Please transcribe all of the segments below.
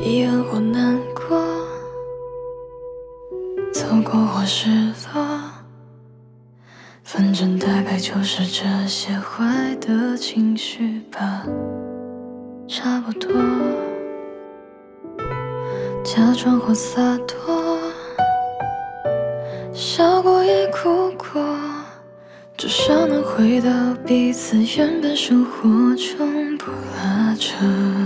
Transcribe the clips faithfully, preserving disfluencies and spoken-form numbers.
遗憾或难过，走过或失落，反正大概就是这些坏的情绪吧，差不多。假装或洒脱，笑过也哭过，至少能回到彼此原本生活中，不拉扯。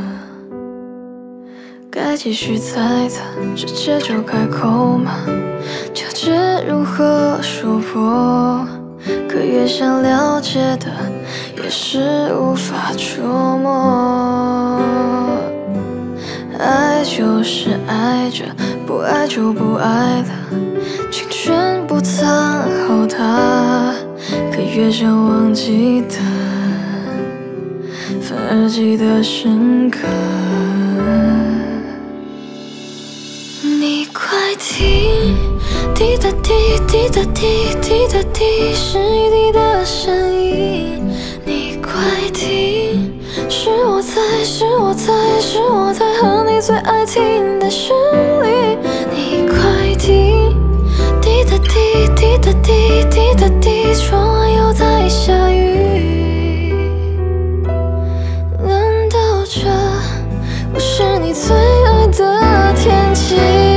该继续猜测，直接就开口吗？纠结如何说破，可越想了解的，也是无法捉摸。爱就是爱着，不爱就不爱了，请全部藏好它。可越想忘记的，反而记得深刻。你快听，滴答滴，滴答滴，滴答滴，是雨滴的声音。你快听，是我在，是我在，是我在和你最爱听的旋律。你快听，滴答滴，滴答滴，滴答滴，窗外又在下雨。难道这不是你最爱的天气？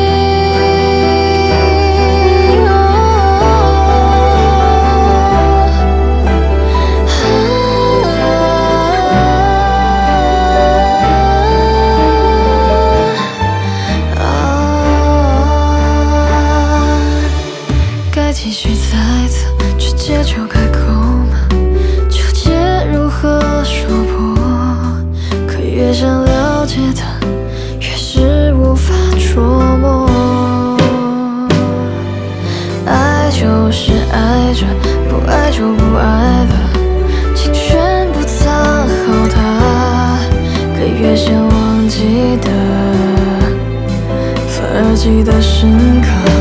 继续猜测，直接就开口吗？纠结如何说破，可越想了解的，越是无法捉摸。爱就是爱着，不爱就不爱了，请全部藏好它。可越想忘记的，反而记得深刻。